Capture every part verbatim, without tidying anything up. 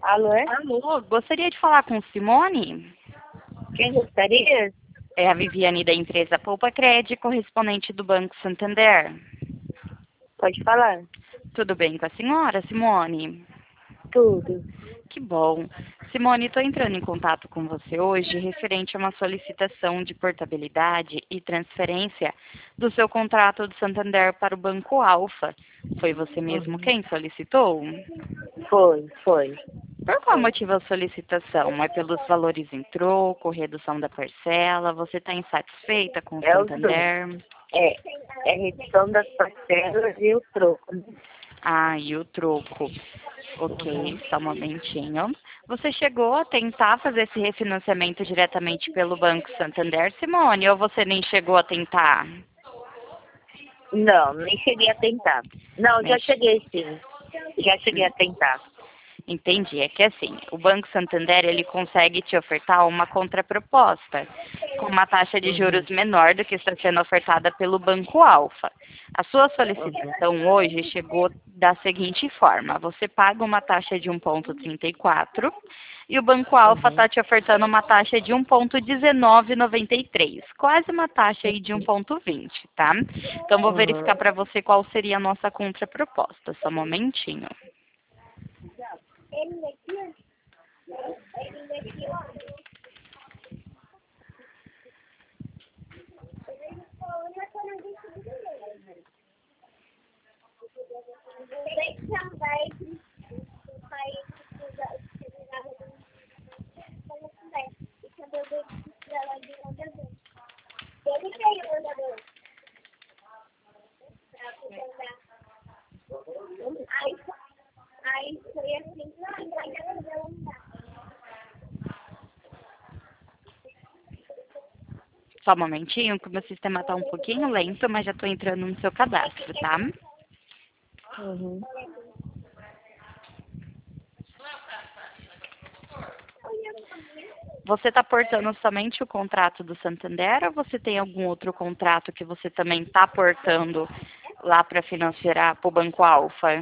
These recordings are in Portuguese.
Alô, é? Alô, gostaria de falar com Simone? Quem gostaria? É a Viviane da empresa Poupa Cred, correspondente do Banco Santander. Pode falar. Tudo bem com a senhora, Simone? Tudo. Que bom. Simone, estou entrando em contato com você hoje referente a uma solicitação de portabilidade e transferência do seu contrato do Santander para o Banco Alfa. Foi você mesmo Uhum. quem solicitou? Foi, foi. Por qual motivo a solicitação? É pelos valores em troco, redução da parcela? Você está insatisfeita com o É os dois. Santander? É, é redução das parcelas e o troco. Ah, e o troco. Ok, Uhum. só um momentinho. Você chegou a tentar fazer esse refinanciamento diretamente pelo Banco Santander, Simone, ou você nem chegou a tentar? Não, nem cheguei a tentar. Não, já Nem cheguei sim. Já cheguei a tentar. Entendi. É que assim, o Banco Santander ele consegue te ofertar uma contraproposta com uma taxa de Uhum. juros menor do que está sendo ofertada pelo Banco Alfa. A sua Uhum. solicitação hoje chegou da seguinte forma: você paga uma taxa de um vírgula trinta e quatro e o Banco Alfa Uhum. está te ofertando uma taxa de um vírgula dezenove noventa e três, quase uma taxa aí de um vírgula vinte, tá? Então vou verificar Uhum. para você qual seria a nossa contraproposta. Só um momentinho. Só um momentinho, que o meu sistema está um pouquinho lento, mas já estou entrando no seu cadastro, tá? Uhum. Você está portando somente o contrato do Santander ou você tem algum outro contrato que você também está portando lá para financiar para o Banco Alfa?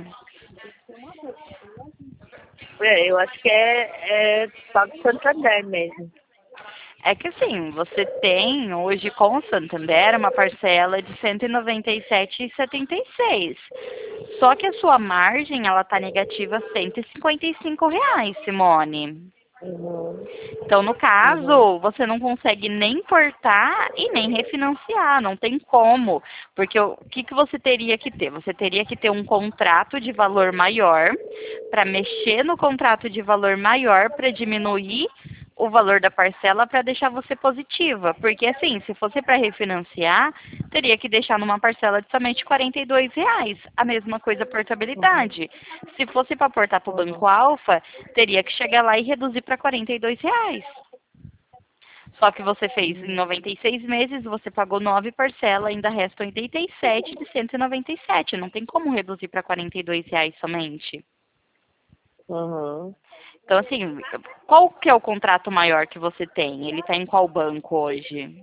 É, eu acho que é, é só do Santander mesmo. É que assim, você tem hoje com o Santander uma parcela de cento e noventa e sete reais e setenta e seis centavos. Só que a sua margem ela está negativa cento e cinquenta e cinco reais, Simone. Uhum. Então, no Uhum. caso, você não consegue nem portar e nem refinanciar, não tem como. Porque o que, que você teria que ter? Você teria que ter um contrato de valor maior, para mexer no contrato de valor maior, para diminuir o valor da parcela para deixar você positiva. Porque, assim, se fosse para refinanciar, teria que deixar numa parcela de somente quarenta e dois reais. A mesma coisa a Uhum. portabilidade. Se fosse para portar para o Uhum. Banco Alfa, teria que chegar lá e reduzir para quarenta e dois reais. Só que você fez em Uhum. noventa e seis meses, você pagou nove parcelas, ainda resta oitenta e sete de cento e noventa e sete. Não tem como reduzir para quarenta e dois reais somente. Uhum. Então, assim, qual que é o contrato maior que você tem? Ele está em qual banco hoje?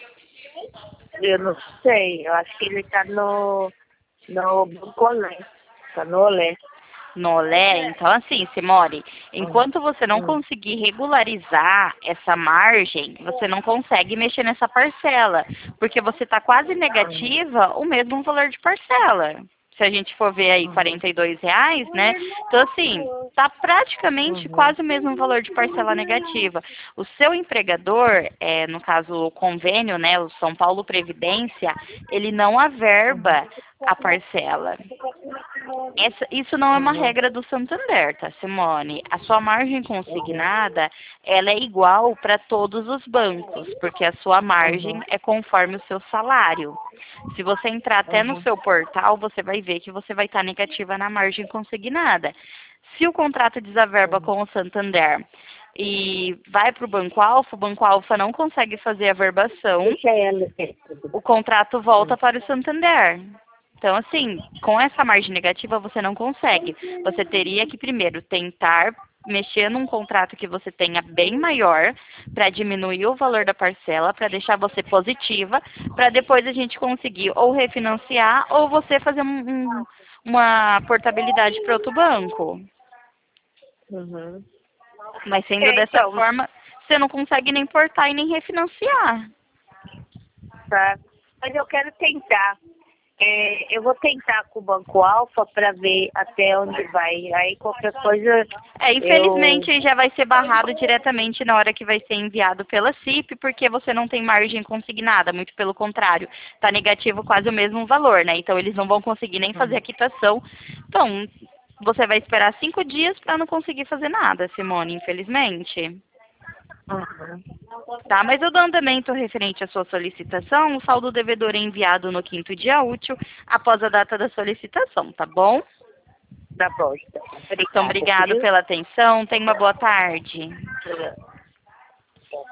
Eu não sei, eu acho que ele tá no, no Bancolé. Tá no Olé. No Olé? Então, assim, Simone, Uhum. enquanto você não Uhum. conseguir regularizar essa margem, você não consegue mexer nessa parcela, porque você está quase Uhum. negativa o mesmo valor de parcela. Se a gente for ver aí Uhum. quarenta e dois reais, né? Então, assim, tá praticamente Uhum. quase o mesmo valor de parcela negativa. O seu empregador, é, no caso o convênio, né, o São Paulo Previdência, ele não Uhum. averba a parcela. Essa, isso não é uma Uhum. regra do Santander, tá, Simone? A sua margem consignada, ela é igual para todos os bancos, porque a sua margem Uhum. é conforme o seu salário. Se você entrar até no Uhum. seu portal, você vai ver que você vai estar negativa na margem consignada. Se o contrato desaverba Uhum. com o Santander e vai para o Banco Alfa, o Banco Alfa não consegue fazer a verbação, Deixa ela. o contrato volta Uhum. para o Santander. Então, assim, com essa margem negativa você não consegue. Você teria que primeiro tentar mexer num contrato que você tenha bem maior para diminuir o valor da parcela, para deixar você positiva, para depois a gente conseguir ou refinanciar ou você fazer um, um, uma portabilidade para outro banco. Uhum. Mas sendo É, dessa então, forma, você não consegue nem portar e nem refinanciar. tá. Mas eu quero tentar. É, eu vou tentar com o Banco Alfa para ver até onde vai. Aí qualquer coisa É, eu. infelizmente já vai ser barrado diretamente na hora que vai ser enviado pela C I P, porque você não tem margem consignada, muito pelo contrário, está negativo quase o mesmo valor, né? Então eles não vão conseguir nem fazer a quitação. Então, você vai esperar cinco dias para não conseguir fazer nada, Simone, infelizmente. Uhum. Tá, mas eu dou andamento referente à sua solicitação, o saldo devedor é enviado no quinto dia útil, após a data da solicitação, tá bom? Tá bom, então. Então, Obrigada, obrigado viu? pela atenção, tenha uma boa tarde. É.